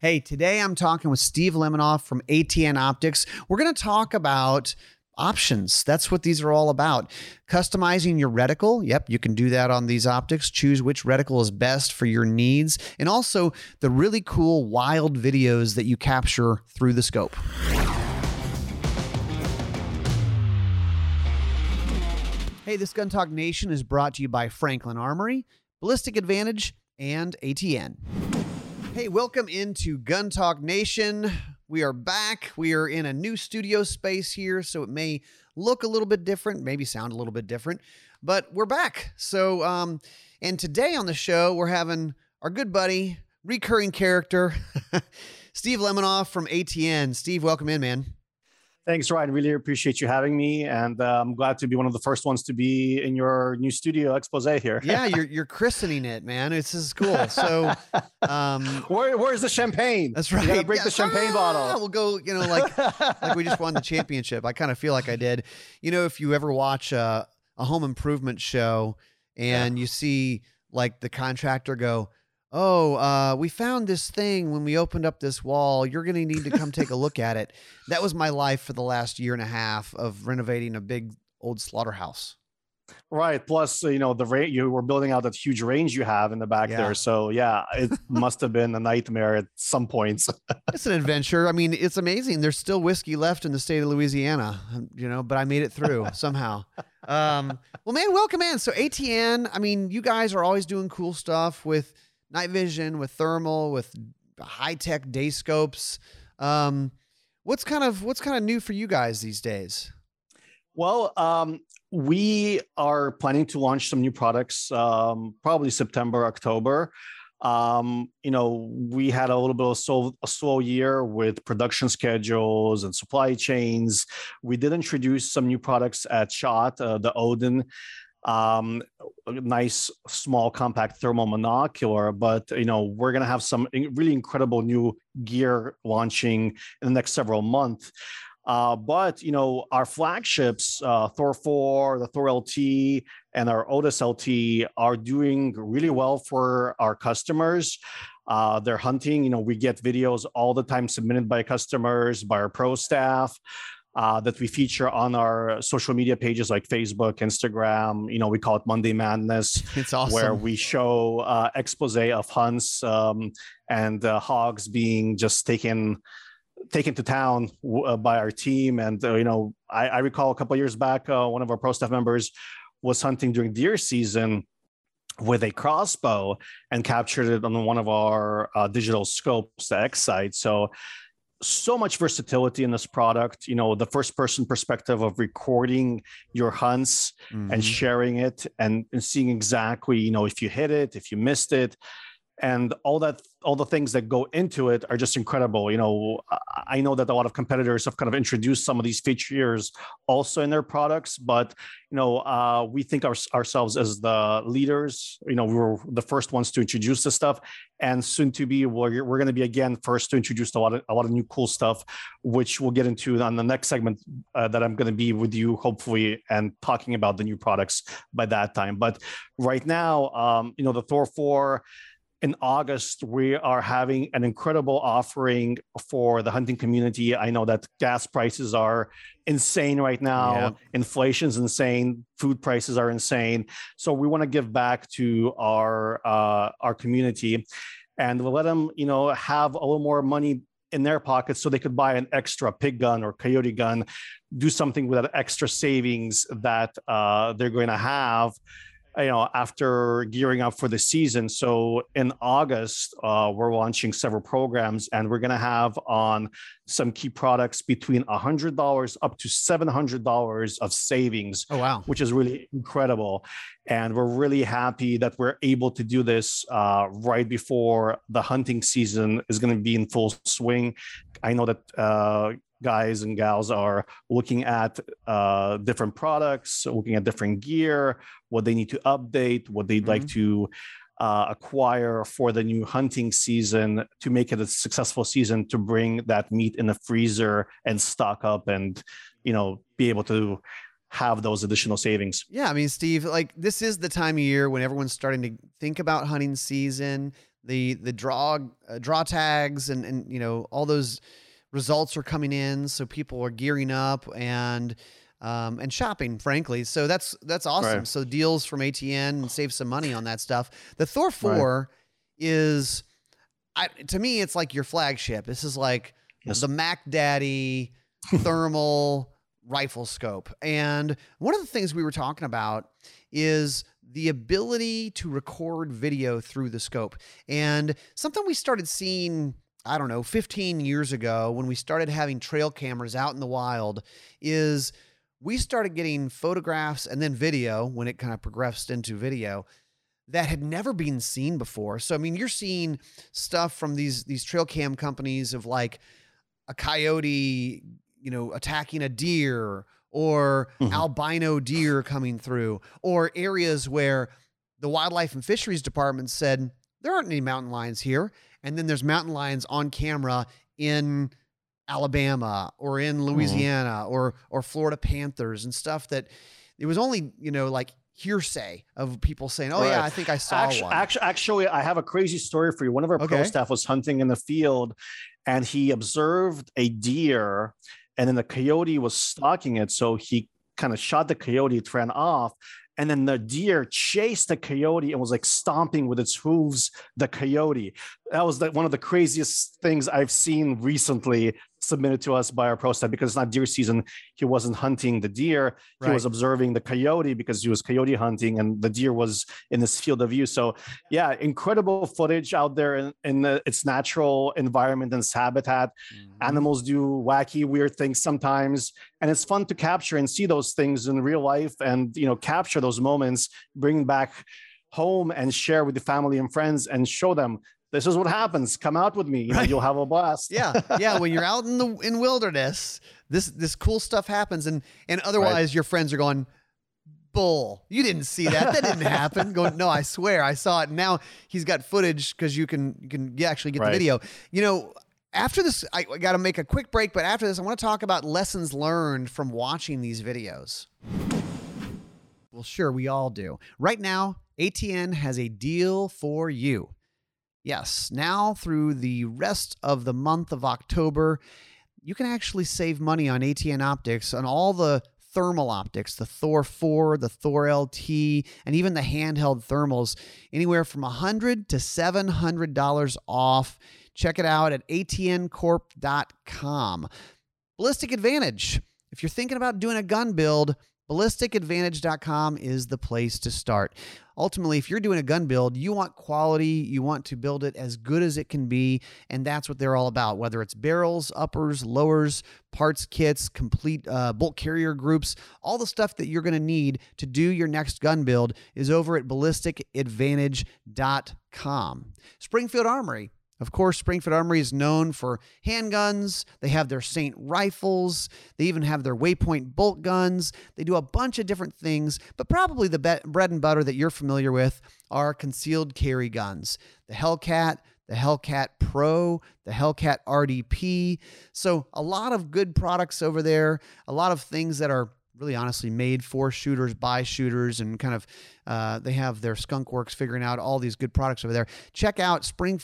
Hey, today I'm talking with Steve Lemanoff from ATN Optics. We're going to talk about options. That's what these are all about. Customizing your reticle. Yep, you can do that on these optics. Choose which reticle is best for your needs. And also the really cool wild videos that you capture through the scope. Hey, this Gun Talk Nation is brought to you by Franklin Armory, Ballistic Advantage, and ATN. Hey, welcome into Gun Talk Nation. We are back. We are in a new studio space here, so it may look a little bit different, maybe sound a little bit different, but we're back. So, and today on the show, we're having our good buddy, recurring character, Steve Lemanoff from ATN. Steve, welcome in, man. Thanks, Ryan. Really appreciate you having me, and I'm glad to be one of the first ones to be in your new studio expose here. Yeah, you're christening it, man. This is cool. So, where's the champagne? That's right. You gotta break the champagne bottle. We'll go. Like we just won the championship. I kind of feel like I did. If you ever watch a home improvement show and you see like the contractor go, we found this thing when we opened up this wall. You're going to need to come take a look at it. That was my life for the last year and a half of renovating a big old slaughterhouse. Right. Plus, you were building out that huge range you have in the back there. So it must have been a nightmare at some points. It's an adventure. I mean, it's amazing. There's still whiskey left in the state of Louisiana, but I made it through somehow. Well, man, welcome in. So ATN, I mean, you guys are always doing cool stuff with night vision, with thermal, with high-tech day scopes. What's kind of new for you guys these days? Well, we are planning to launch some new products, probably September, October. We had a little bit of a slow year with production schedules and supply chains. We did introduce some new products at SHOT, the Odin. A nice small compact thermal monocular, but we're going to have some really incredible new gear launching in the next several months. But our flagships, Thor 4, the Thor LT, and our Otis LT are doing really well for our customers. They're hunting. We get videos all the time submitted by customers, by our pro staff. That we feature on our social media pages like Facebook, Instagram. We call it Monday Madness. It's awesome. Where we show expose of hunts and hogs being just taken to town by our team. And, I recall a couple of years back, one of our pro staff members was hunting during deer season with a crossbow and captured it on one of our digital scopes, the X-Sight. So much versatility in this product, the first person perspective of recording your hunts and sharing it and seeing exactly, if you hit it, if you missed it, and all the things that go into it are just incredible. I know that a lot of competitors have kind of introduced some of these features also in their products, but we think ourselves as the leaders. We were the first ones to introduce this stuff, and soon to be, we're going to be again first to introduce a lot of new cool stuff, which we'll get into on the next segment that I'm going to be with you hopefully and talking about the new products by that time. But right now, the Thor 4. In August, we are having an incredible offering for the hunting community. I know that gas prices are insane right now. Yeah. Inflation's insane. Food prices are insane. So we want to give back to our community, and we'll let them, have a little more money in their pockets so they could buy an extra pig gun or coyote gun, do something with that extra savings that they're going to have after gearing up for the season. So in August, we're launching several programs, and we're going to have on some key products between $100 up to $700 of savings. Oh, wow. Which is really incredible. And we're really happy that we're able to do this right before the hunting season is going to be in full swing. I know that guys and gals are looking at different products, looking at different gear, what they need to update, what they'd like to acquire for the new hunting season to make it a successful season, to bring that meat in the freezer and stock up and, be able to have those additional savings. Yeah. I mean, Steve, like this is the time of year when everyone's starting to think about hunting season. the draw tags and all those results are coming in, so people are gearing up and shopping, frankly. So that's awesome. Right. So deals from ATN and save some money on that stuff. The Thor 4 is, to me, it's like your flagship. This is like the Mac Daddy thermal rifle scope. And one of the things we were talking about is the ability to record video through the scope. And something we started seeing, I don't know, 15 years ago when we started having trail cameras out in the wild, is we started getting photographs and then video, when it kind of progressed into video, that had never been seen before. So, I mean, you're seeing stuff from these trail cam companies of like a coyote, attacking a deer, or albino deer coming through, or areas where the Wildlife and Fisheries Department said there aren't any mountain lions here. And then there's mountain lions on camera in Alabama or in Louisiana or Florida panthers and stuff that it was only, like hearsay of people saying, oh yeah, I think I saw one. Actually, I have a crazy story for you. One of our pro staff was hunting in the field and he observed a deer and then the coyote was stalking it. So he kind of shot the coyote, it ran off. And then the deer chased the coyote and was like stomping with its hooves the coyote. That was one of the craziest things I've seen recently submitted to us by our pro staff, because it's not deer season. He wasn't hunting the deer. He was observing the coyote because he was coyote hunting and the deer was in this field of view. So yeah, incredible footage out there in its natural environment and its habitat. Animals do wacky, weird things sometimes. And it's fun to capture and see those things in real life and, capture those moments, bring back home and share with the family and friends and show them, this is what happens. Come out with me. You'll have a blast. Yeah. When you're out in wilderness, this cool stuff happens. And otherwise your friends are going, bull, you didn't see that. That didn't happen. Going, no, I swear I saw it. And now he's got footage because you can actually get the video. After this, I got to make a quick break. But after this, I want to talk about lessons learned from watching these videos. Well, sure, we all do. Right now, ATN has a deal for you. Yes, now through the rest of the month of October, you can actually save money on ATN optics on all the thermal optics, the Thor 4, the Thor LT, and even the handheld thermals, anywhere from $100 to $700 off. Check it out at atncorp.com. Ballistic Advantage. If you're thinking about doing a gun build, ballisticadvantage.com is the place to start. Ultimately, if you're doing a gun build, you want quality, you want to build it as good as it can be, and that's what they're all about, whether it's barrels, uppers, lowers, parts kits, complete bolt carrier groups, all the stuff that you're going to need to do your next gun build is over at ballisticadvantage.com. Springfield Armory. Of course, Springfield Armory is known for handguns. They have their Saint rifles. They even have their Waypoint bolt guns. They do a bunch of different things, but probably the bread and butter that you're familiar with are concealed carry guns. The Hellcat, the Hellcat Pro, the Hellcat RDP. So a lot of good products over there, a lot of things that are really honestly made for shooters, by shooters, and kind of they have their skunk works figuring out all these good products over there. Check out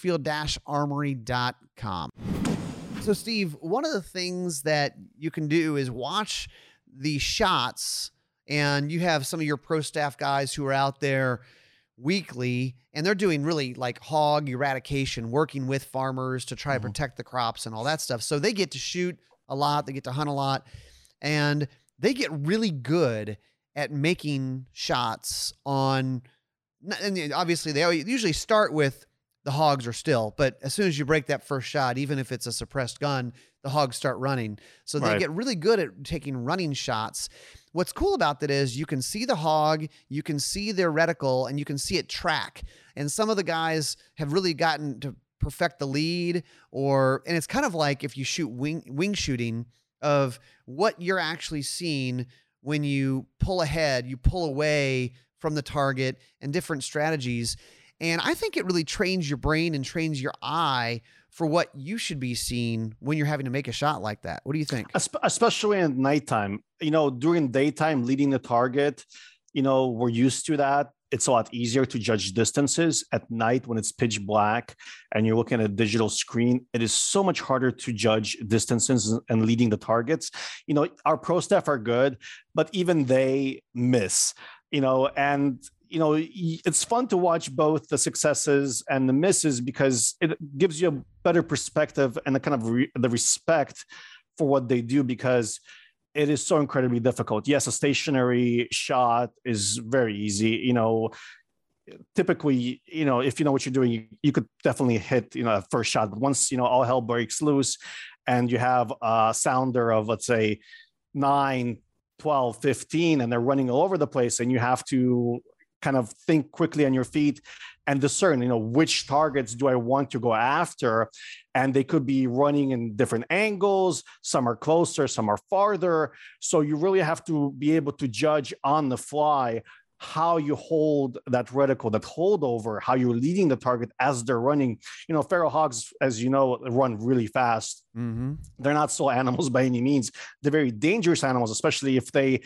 springfield-armory.com. So Steve, one of the things that you can do is watch the shots, and you have some of your pro staff guys who are out there weekly, and they're doing really like hog eradication, working with farmers to try to protect the crops and all that stuff. So they get to shoot a lot, they get to hunt a lot, and they get really good at making shots on, and obviously they usually start with the hogs are still, but as soon as you break that first shot, even if it's a suppressed gun, the hogs start running. So they get really good at taking running shots. What's cool about that is you can see the hog, you can see their reticle, and you can see it track. And some of the guys have really gotten to perfect the lead, and it's kind of like if you shoot wing shooting, of what you're actually seeing when you pull ahead, you pull away from the target, and different strategies. And I think it really trains your brain and trains your eye for what you should be seeing when you're having to make a shot like that. What do you think? Especially in nighttime, during daytime, leading the target, we're used to that. it's a lot easier to judge distances at night when it's pitch black and you're looking at a digital screen. It is so much harder to judge distances and leading the targets. Our pro staff are good, but even they miss, and it's fun to watch both the successes and the misses because it gives you a better perspective and the kind of the respect for what they do, because it is so incredibly difficult. Yes, a stationary shot is very easy. Typically, if you know what you're doing, you could definitely hit, a first shot. But once, all hell breaks loose and you have a sounder of, let's say, 9, 12, 15, and they're running all over the place, and you have to kind of think quickly on your feet and discern, which targets do I want to go after? And they could be running in different angles. Some are closer, some are farther. So you really have to be able to judge on the fly how you hold that reticle, that holdover, how you're leading the target as they're running. Feral hogs, as you know, run really fast. Mm-hmm. They're not slow animals by any means. They're very dangerous animals, especially if they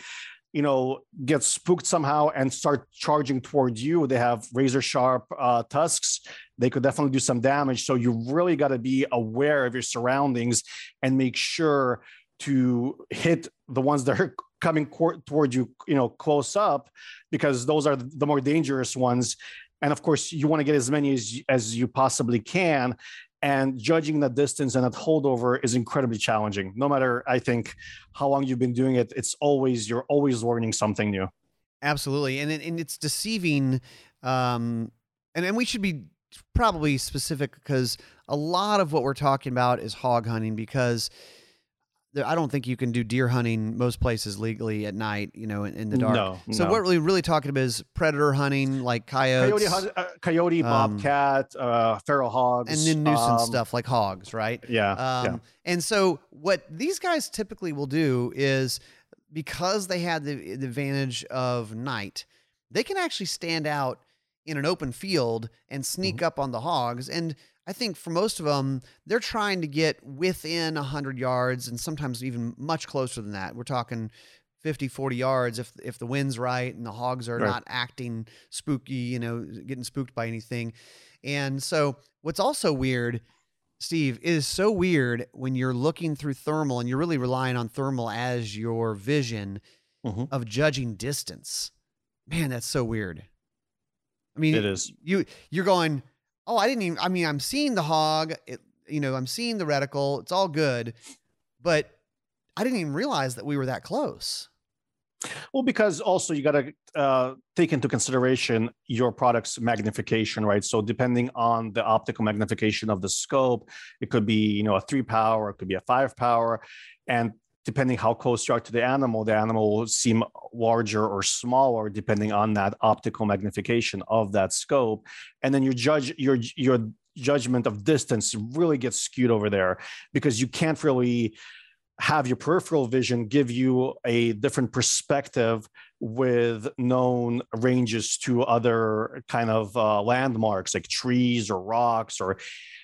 get spooked somehow and start charging towards you. They have razor sharp tusks. They could definitely do some damage. So you really got to be aware of your surroundings and make sure to hit the ones that are coming towards you, close up, because those are the more dangerous ones. And of course, you want to get as many as you possibly can. And judging that distance and that holdover is incredibly challenging. No matter, I think, how long you've been doing it, you're always learning something new. Absolutely. And it's deceiving. And we should be probably specific, because a lot of what we're talking about is hog hunting, because I don't think you can do deer hunting most places legally at night, in the dark. No. So what we're really talking about is predator hunting, like coyotes, coyote, bobcat, feral hogs, and then nuisance stuff like hogs, right? Yeah. And so what these guys typically will do is, because they had the advantage of night, they can actually stand out in an open field and sneak up on the hogs. And I think for most of them, they're trying to get within 100 yards and sometimes even much closer than that. We're talking 50, 40 yards if the wind's right and the hogs are not acting spooky, getting spooked by anything. And so what's also weird, Steve, is so weird when you're looking through thermal and you're really relying on thermal as your vision of judging distance. Man, that's so weird. I mean, it is. You're going, oh, I'm seeing the hog, I'm seeing the reticle. It's all good. But I didn't even realize that we were that close. Well, because also you got to take into consideration your product's magnification, right? So depending on the optical magnification of the scope, it could be, a 3 power, it could be a 5 power. And depending how close you are to the animal will seem larger or smaller depending on that optical magnification of that scope. And then your judgment of distance really gets skewed over there, because you can't really have your peripheral vision give you a different perspective with known ranges to other kind of landmarks like trees or rocks or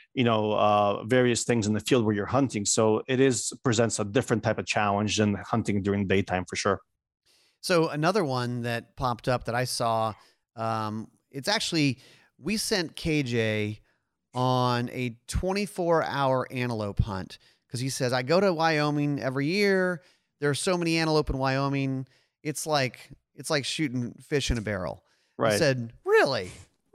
various things in the field where you're hunting. So presents a different type of challenge than hunting during daytime for sure. So another one that popped up that I saw, it's actually, we sent KJ on a 24-hour antelope hunt, because he says, I go to Wyoming every year. There are so many antelope in Wyoming. It's like shooting fish in a barrel. Right. I said, really?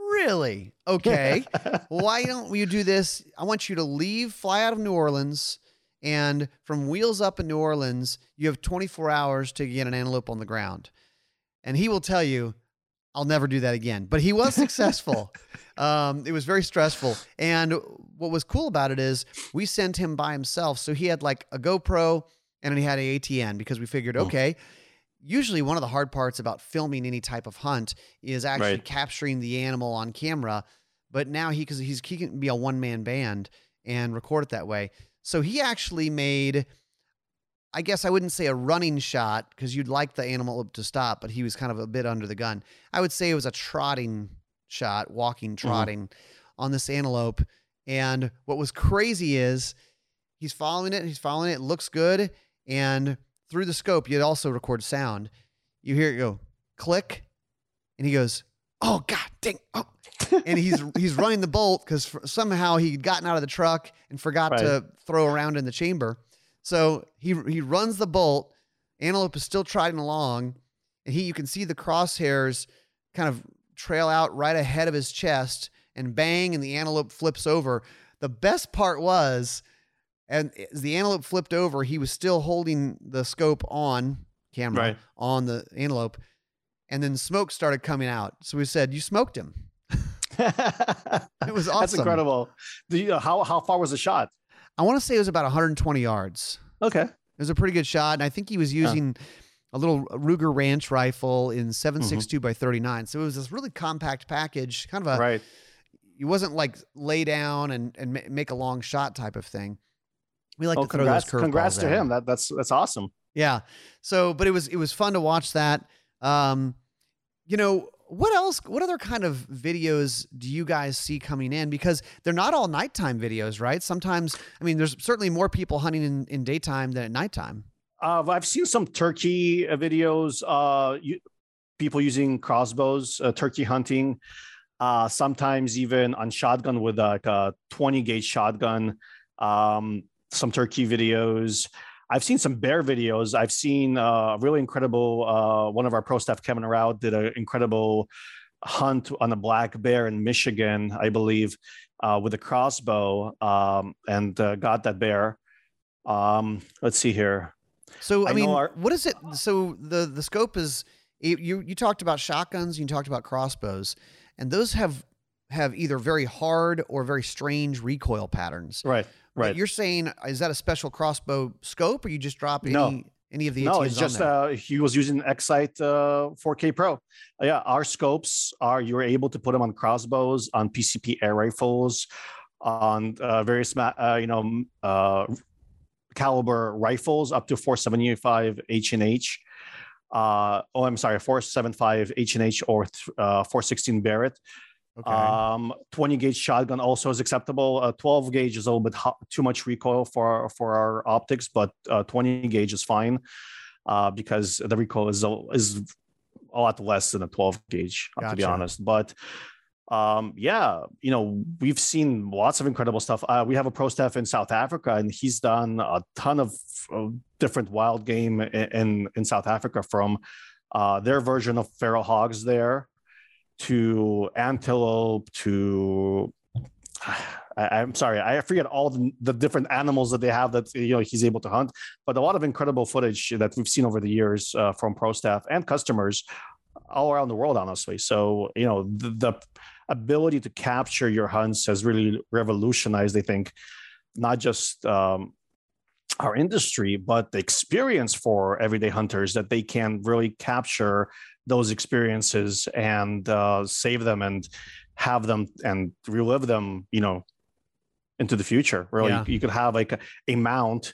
Okay. Why don't you do this? I want you to fly out of New Orleans, and from Wheels Up in New Orleans, you have 24 hours to get an antelope on the ground. And he will tell you, I'll never do that again. But he was successful. It was very stressful. And what was cool about it is we sent him by himself. So he had like a GoPro and he had an ATN, because we figured, okay, usually one of the hard parts about filming any type of hunt is actually capturing the animal on camera. But now he can be a one-man band and record it that way. So he actually made, I guess I wouldn't say a running shot, because you'd like the animal to stop, but he was kind of a bit under the gun. I would say it was a trotting shot, trotting on this antelope. And what was crazy is he's following it, looks good. And through the scope, you'd also record sound. You hear it go click, and he goes, oh God, dang, oh. And he's running the bolt because somehow he'd gotten out of the truck and forgot to throw around in the chamber. So he runs the bolt. Antelope is still trotting along, and you can see the crosshairs kind of trail out right ahead of his chest, and bang, and the antelope flips over. The best part was, and as the antelope flipped over, he was still holding the scope on camera on the antelope, and then smoke started coming out. So we said, "You smoked him." It was awesome. That's incredible. How far was the shot? I want to say it was about 120 yards. Okay. It was a pretty good shot. And I think he was using a little Ruger Ranch rifle in 7.62 by 39. So it was this really compact package, kind of a, it wasn't like lay down and make a long shot type of thing. We like to throw those curveballs. Congrats to him. That's awesome. Yeah. So, but it was fun to watch that. You know, what other kind of videos do you guys see coming in? Because they're not all nighttime videos, right? Sometimes, I mean, there's certainly more people hunting in daytime than at nighttime. I've seen some turkey videos, people using crossbows, turkey hunting, sometimes even on shotgun with like a 20 gauge shotgun, some turkey videos. I've seen some bear videos. I've seen a really incredible, one of our pro staff, Kevin Rout, did an incredible hunt on a black bear in Michigan, I believe, with a crossbow, and got that bear. Let's see here. So, I mean, what is it? So the scope is, you talked about shotguns, you talked about crossbows, and those have either very hard or very strange recoil patterns. Right. But you're saying, is that a special crossbow scope, or you just drop any of the ATs? No, it's just he was using X-Sight 4K Pro. Yeah, our scopes you're able to put them on crossbows, on PCP air rifles, on various caliber rifles up to 475 H&H. 475 H&H or 416 Barrett. Okay. 20 gauge shotgun also is acceptable. 12 gauge is a little bit too much recoil for our optics, but 20 gauge is fine because the recoil is a lot less than a 12 gauge, to be honest. But we've seen lots of incredible stuff. We have a pro staff in South Africa, and he's done a ton of different wild game in South Africa, from their version of feral hogs there, to antelope, to I'm sorry, I forget all the different animals that they have that he's able to hunt, but a lot of incredible footage that we've seen over the years from pro staff and customers all around the world, honestly. So the ability to capture your hunts has really revolutionized, I think, not just our industry, but the experience for everyday hunters, that they can really capture those experiences and save them and have them and relive them, into the future. Really, you could have like a mount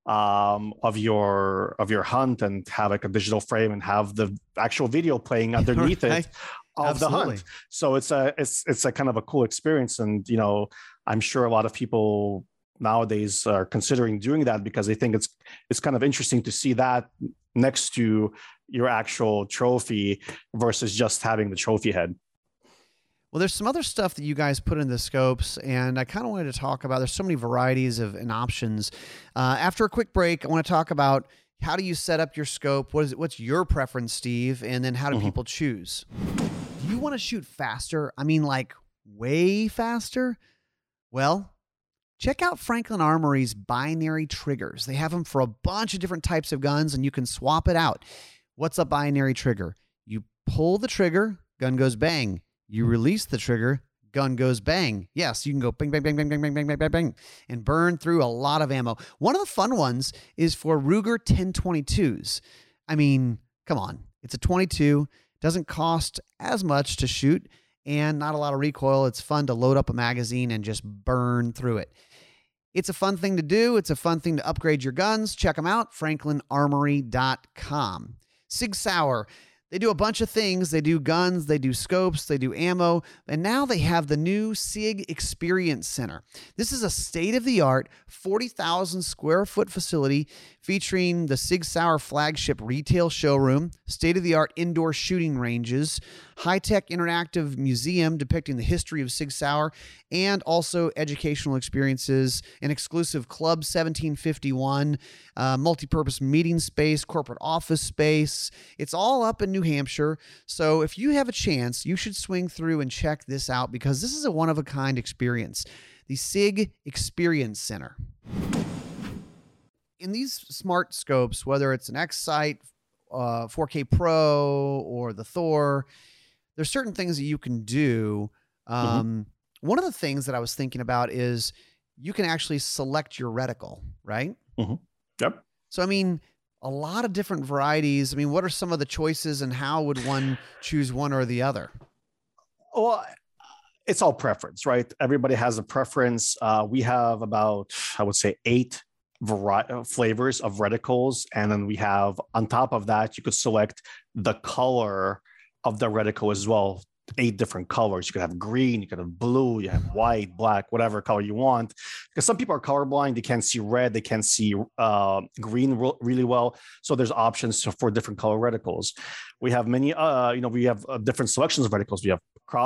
of your hunt and have like a digital frame and have the actual video playing underneath it of the hunt. So it's a kind of a cool experience, and I'm sure a lot of people nowadays are considering doing that because they think it's kind of interesting to see that next to your actual trophy versus just having the trophy head. Well, there's some other stuff that you guys put in the scopes, and I kind of wanted to talk about. There's so many varieties and options. After a quick break, I want to talk about how do you set up your scope? What's your preference, Steve? And then how do people choose? Do you want to shoot faster? I mean, like way faster? Well, check out Franklin Armory's binary triggers. They have them for a bunch of different types of guns, and you can swap it out. What's a binary trigger? You pull the trigger, gun goes bang. You release the trigger, gun goes bang. Yes, you can go bang, bang, bang, bang, bang, bang, bang, bang, bang, bang, and burn through a lot of ammo. One of the fun ones is for Ruger 1022s. I mean, come on. It's a 22, doesn't cost as much to shoot, and not a lot of recoil. It's fun to load up a magazine and just burn through it. It's a fun thing to do. It's a fun thing to upgrade your guns. Check them out, franklinarmory.com. Sig Sauer, they do a bunch of things. They do guns, they do scopes, they do ammo, and now they have the new SIG Experience Center. This is a state-of-the-art 40,000 square foot facility featuring the Sig Sauer flagship retail showroom, state-of-the-art indoor shooting ranges, high-tech interactive museum depicting the history of Sig Sauer, and also educational experiences, an exclusive Club 1751, multi-purpose meeting space, corporate office space. It's all up in New Hampshire. So if you have a chance, you should swing through and check this out because this is a one-of-a-kind experience. The SIG Experience Center. In these smart scopes, whether it's an X-Sight, 4K Pro, or the Thor, there's certain things that you can do. One of the things that I was thinking about is you can actually select your reticle, right? Yep. So, I mean, a lot of different varieties. I mean, what are some of the choices and how would one choose one or the other? Well, it's all preference, right? Everybody has a preference. We have about, I would say, 8 flavors of reticles. And then we have, on top of that, you could select the color of the reticle as well. 8 different colors. You could have green, you could have blue, you have white, black, whatever color you want. Because some people are colorblind, they can't see red, they can't see green really well. So there's options for different color reticles. We have many, we have different selections of reticles. We have,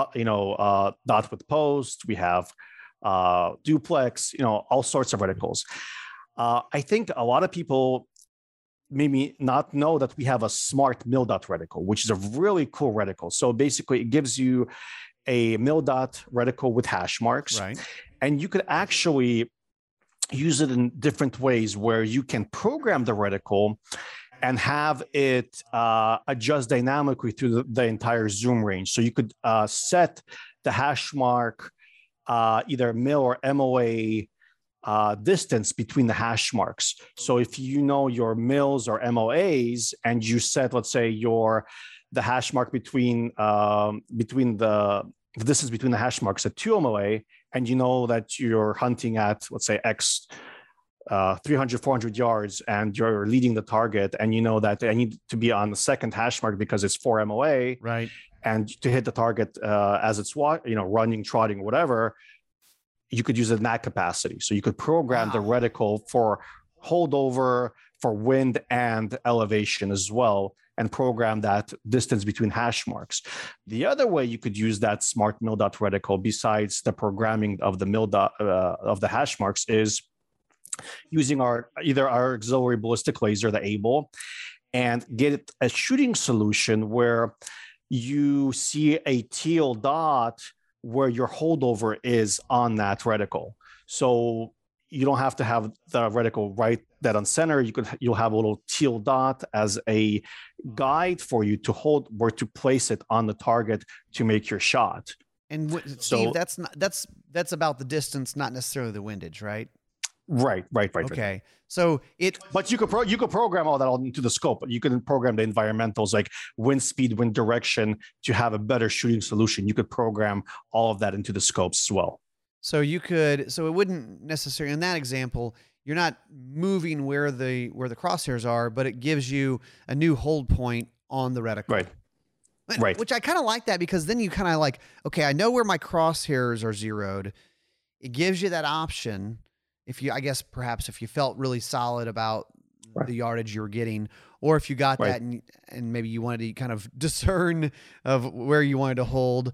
dot with post, we have duplex, all sorts of reticles. I think a lot of people maybe not know that we have a smart mil dot reticle, which is a really cool reticle. So basically it gives you a mil dot reticle with hash marks, right? And you could actually use it in different ways where you can program the reticle and have it adjust dynamically through the entire zoom range. So you could set the hash mark, either mil or MOA distance between the hash marks. So if you know your mils or MOAs and you set, let's say, the hash mark between the distance between the hash marks at 2 MOA, and you know that you're hunting at, let's say, X 300, 400 yards, and you're leading the target, and you know that I need to be on the second hash mark because it's 4 MOA, right? And to hit the target as it's running, trotting, whatever, you could use it in that capacity. So you could program the reticle for holdover, for wind and elevation as well, and program that distance between hash marks. The other way you could use that smart mil dot reticle, besides the programming of the mil dot of the hash marks, is using either our auxiliary ballistic laser, the ABLE, and get a shooting solution where you see a teal dot where your holdover is on that reticle. So you don't have to have the reticle right dead on center. You'll have a little teal dot as a guide for you to hold where to place it on the target to make your shot. And Steve, that's about the distance, not necessarily the windage, right? Right. Okay. So but you could program all that into the scope. You can program the environmentals like wind speed, wind direction to have a better shooting solution. You could program all of that into the scopes as well. So it wouldn't necessarily, in that example, you're not moving where the crosshairs are, but it gives you a new hold point on the reticle. Right. Which I kind of like that, because then you kind of like, okay, I know where my crosshairs are zeroed. It gives you that option. If you felt really solid about the yardage you were getting, or if you got that and maybe you wanted to kind of discern of where you wanted to hold,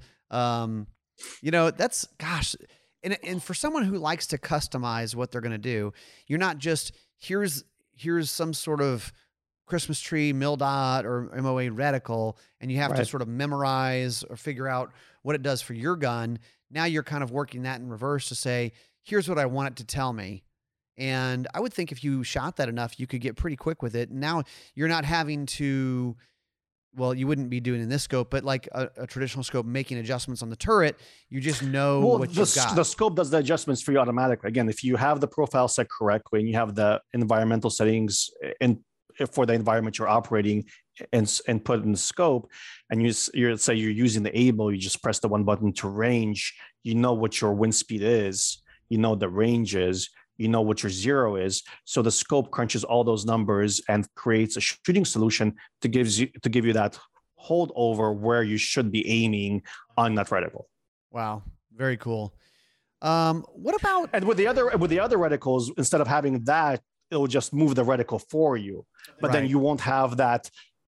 that's, gosh. And for someone who likes to customize what they're going to do, you're not just, here's some sort of Christmas tree, mil dot or MOA reticle, and you have to sort of memorize or figure out what it does for your gun. Now you're kind of working that in reverse to say, here's what I want it to tell me. And I would think if you shot that enough, you could get pretty quick with it. Now you're not having to, well, you wouldn't be doing in this scope, but like a traditional scope, making adjustments on the turret. You just know what you've got. The scope does the adjustments for you automatically. Again, if you have the profile set correctly and you have the environmental settings for the environment you're operating and put in the scope, and you're say you're using the ABLE, you just press the one button to range. You know what your wind speed is. You know the range is, you know what your zero is. So the scope crunches all those numbers and creates a shooting solution to give you that holdover where you should be aiming on that reticle. Wow, very cool. What about? And with the other reticles, instead of having that, it will just move the reticle for you. But then you won't have that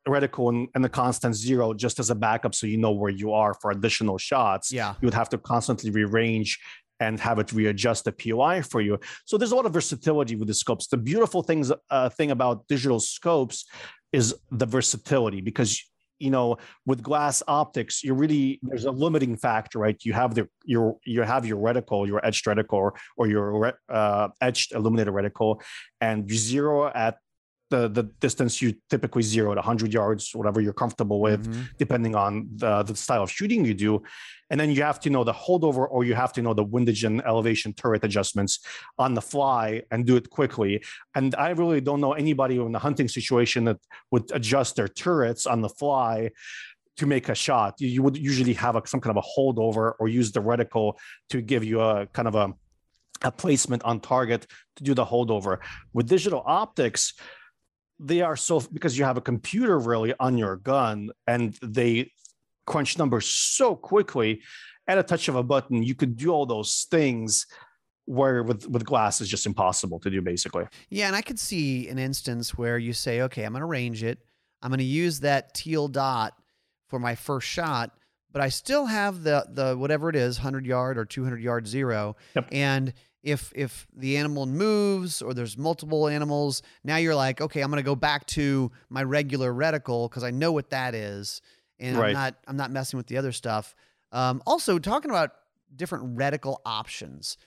reticle and the constant 0 just as a backup, so you know where you are for additional shots. Yeah. You would have to constantly rearrange and have it readjust the POI for you. So there's a lot of versatility with the scopes. The beautiful thing about digital scopes is the versatility, because with glass optics, there's a limiting factor, right? You have your reticle, your edged reticle, or your edged illuminated reticle, and you zero at the distance you typically zero at 100 yards, whatever you're comfortable with, depending on the style of shooting you do. And then you have to know the holdover, or you have to know the windage and elevation turret adjustments on the fly and do it quickly. And I really don't know anybody in the hunting situation that would adjust their turrets on the fly to make a shot. You would usually have some kind of a holdover, or use the reticle to give you a kind of a placement on target to do the holdover. With digital optics, they are because you have a computer really on your gun, and they crunch numbers so quickly at a touch of a button. You could do all those things where with glass is just impossible to do, basically. Yeah, and I could see an instance where you say, okay, I'm going to range it. I'm going to use that teal dot for my first shot, but I still have the whatever it is, 100-yard or 200-yard 0. Yep. And if the animal moves, or there's multiple animals, now you're like, okay, I'm going to go back to my regular reticle because I know what that is. And right. I'm not messing with the other stuff. Also, talking about different reticle options,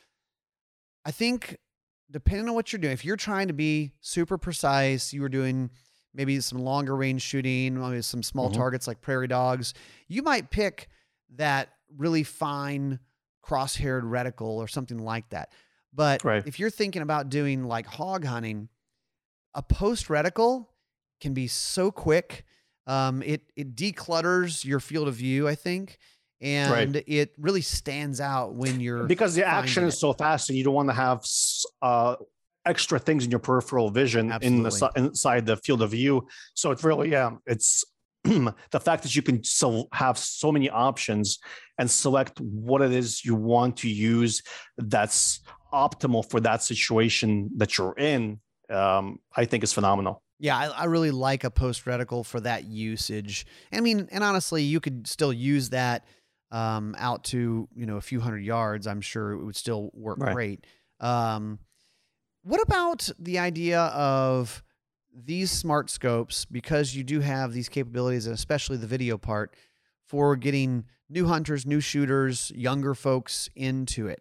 I think depending on what you're doing, if you're trying to be super precise, you were doing maybe some longer range shooting, maybe some small targets like prairie dogs, you might pick that really fine cross-haired reticle or something like that. But if you're thinking about doing like hog hunting, a post reticle can be so quick. It declutters your field of view, I think, and it really stands out when you're, because the action is so fast, and you don't want to have extra things in your peripheral vision inside the field of view. So it really, it's the fact that you can have so many options and select what it is you want to use that's optimal for that situation that you're in, I think is phenomenal. Yeah, I really like a post reticle for that usage. I mean, and honestly, you could still use that out to, a few 100 yards. I'm sure it would still work great. What about the idea of these smart scopes, because you do have these capabilities, and especially the video part, for getting new hunters, new shooters, younger folks into it?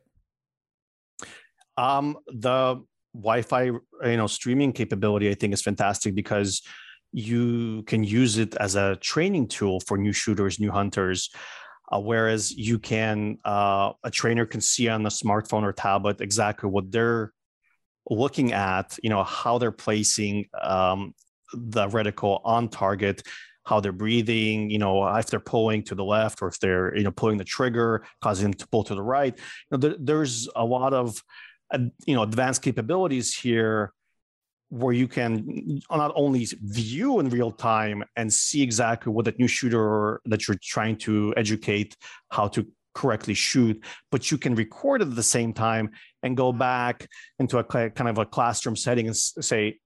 The Wi-Fi, streaming capability, I think, is fantastic, because you can use it as a training tool for new shooters, new hunters. Whereas a trainer can see on a smartphone or tablet exactly what they're looking at, how they're placing the reticle on target, how they're breathing, if they're pulling to the left, or if they're, pulling the trigger, causing them to pull to the right. There's a lot of advanced capabilities here where you can not only view in real time and see exactly what that new shooter that you're trying to educate how to correctly shoot, but you can record it at the same time and go back into a kind of a classroom setting and say,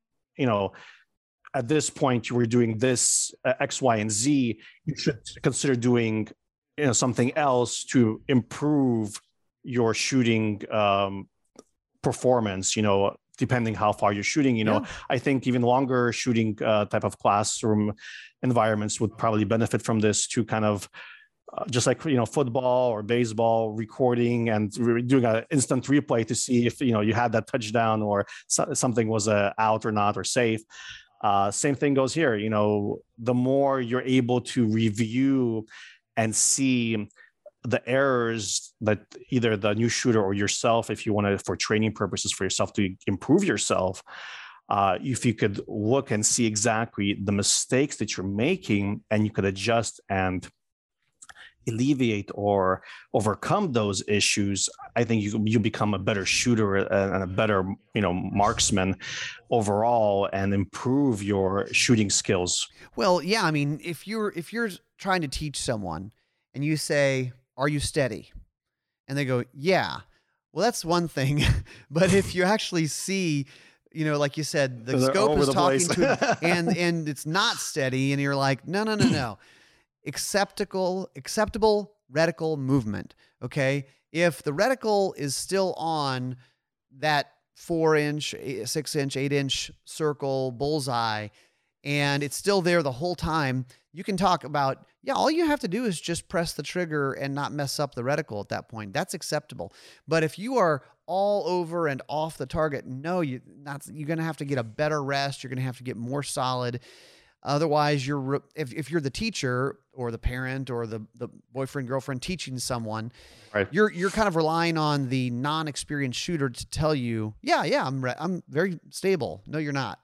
at this point you were doing this X, Y, and Z. You should consider doing something else to improve your shooting performance, depending how far you're shooting. I think even longer shooting type of classroom environments would probably benefit from this, to kind of just like, football or baseball, recording and doing an instant replay to see if, you had that touchdown, or something was out or not, or safe. Same thing goes here. The more you're able to review and see the errors that either the new shooter or yourself, if you want to, for training purposes for yourself to improve yourself, if you could look and see exactly the mistakes that you're making, and you could adjust and alleviate or overcome those issues, I think you become a better shooter and a better, marksman overall, and improve your shooting skills. Well, yeah, I mean, if you're trying to teach someone and you say, "Are you steady?" and they go, "Yeah." Well, that's one thing. But if you actually see you know, like you said, the They're scope over is the talking place. to him and it's not steady. And you're like, no. Acceptable reticle movement. Okay. If the reticle is still on that 4-inch, 6-inch, 8-inch circle bullseye, and it's still there the whole time, you can talk about, yeah, all you have to do is just press the trigger and not mess up the reticle at that point. That's acceptable. But if you are all over and off the target, no, you're going to have to get a better rest. You're going to have to get more solid. Otherwise, if you're the teacher or the parent or the boyfriend, girlfriend teaching someone, right, you're kind of relying on the non-experienced shooter to tell you, yeah, I'm very stable. No, you're not.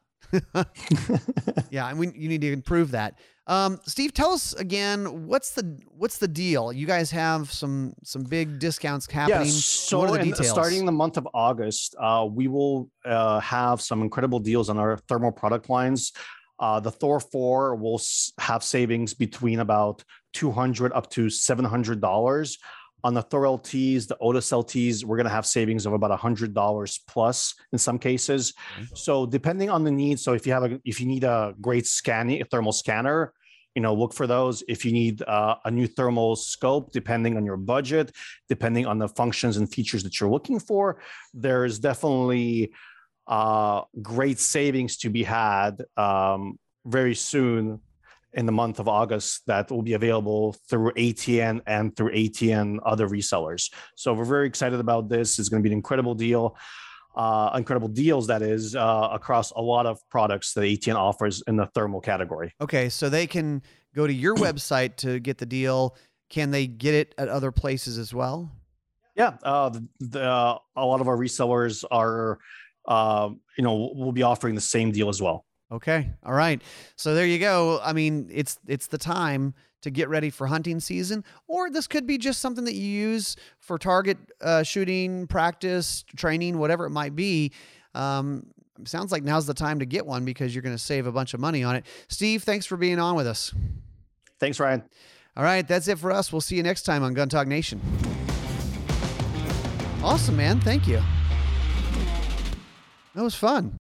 Yeah, and you need to improve that. Steve, tell us again, what's the deal? You guys have some big discounts happening. Yeah, so what are the details? Starting the month of August, we will have some incredible deals on our thermal product lines. The Thor 4 will have savings between about $200 up to $700. On the Thor LTs, the Otis LTs, we're going to have savings of about $100 plus in some cases. Okay. So depending on the need, so if you need a great thermal scanner, look for those. If you need a new thermal scope, depending on your budget, depending on the functions and features that you're looking for, there's definitely great savings to be had very soon in the month of August that will be available through ATN and through ATN other resellers. So we're very excited about this. It's going to be an incredible deal, incredible deals, that is, across a lot of products that ATN offers in the thermal category. Okay, so they can go to your website to get the deal. Can they get it at other places as well? Yeah, a lot of our resellers are, we'll be offering the same deal as well. Okay. All right. So there you go. I mean, it's the time to get ready for hunting season, or this could be just something that you use for target shooting, practice, training, whatever it might be. Sounds like now's the time to get one because you're going to save a bunch of money on it. Steve, thanks for being on with us. Thanks, Ryan. All right. That's it for us. We'll see you next time on Gun Talk Nation. Awesome, man. Thank you. That was fun.